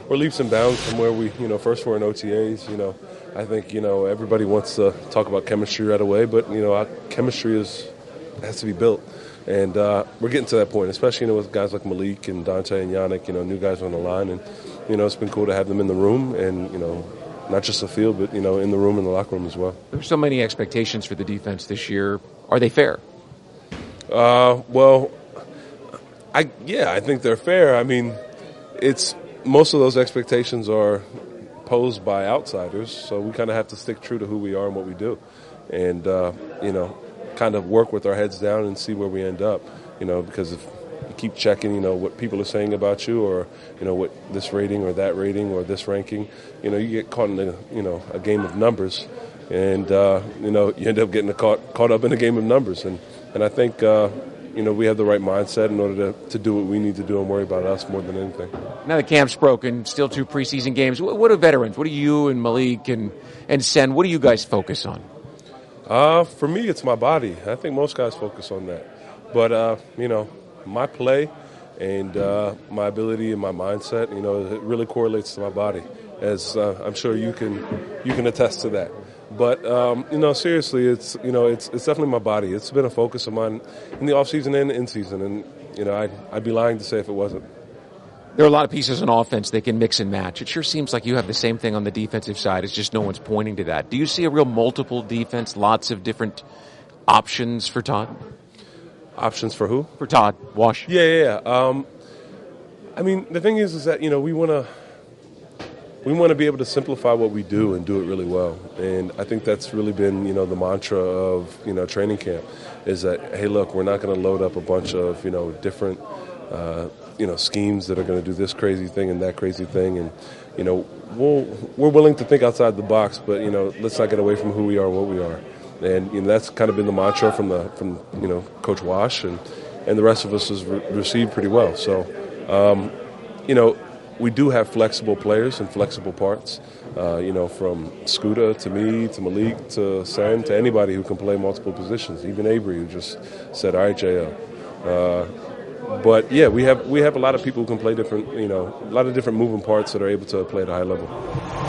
we're leaps and bounds from where we, first were in OTAs. I think, everybody wants to talk about chemistry right away, but, our chemistry has to be built. And we're getting to that point, especially, with guys like Malik and Dante and Yannick, new guys on the line. And, it's been cool to have them in the room and, not just the field, but, in the room, in the locker room as well. There's so many expectations for the defense this year. Are they fair? Well, I think they're fair. I mean, most of those expectations are posed by outsiders, so we kind of have to stick true to who we are and what we do. And, kind of work with our heads down and see where we end up, because if you keep checking, what people are saying about you or, what this rating or that rating or this ranking, you get caught in a game of numbers and, you end up getting caught up in a game of numbers. And I think, we have the right mindset in order to do what we need to do and worry about us more than anything. Now the camp's broken, still 2 preseason games. What are veterans? What do you and Malik and Sen, what do you guys focus on? For me, it's my body. I think most guys focus on that. But, my play and my ability and my mindset, it really correlates to my body, as I'm sure you can attest to that. But, seriously, it's definitely my body. It's been a focus of mine in the offseason and in season. And, I'd be lying to say if it wasn't. There are a lot of pieces on offense they can mix and match. It sure seems like you have the same thing on the defensive side. It's just no one's pointing to that. Do you see a real multiple defense, lots of different options for Todd? Options for who? For Todd Wash. Yeah. I mean, the thing is that, we want to be able to simplify what we do and do it really well. And I think that's really been, the mantra of, training camp is that, hey, look, we're not going to load up a bunch of, different schemes that are going to do this crazy thing and that crazy thing. And, we're willing to think outside the box, but, let's not get away from who we are and what we are. And, that's kind of been the mantra from Coach Wash, and the rest of us has received pretty well. So, we do have flexible players and flexible parts, from Scooter to me to Malik to Sam to anybody who can play multiple positions, even Avery, who just said, all right, JL. But, yeah, we have a lot of people who can play different, a lot of different moving parts that are able to play at a high level.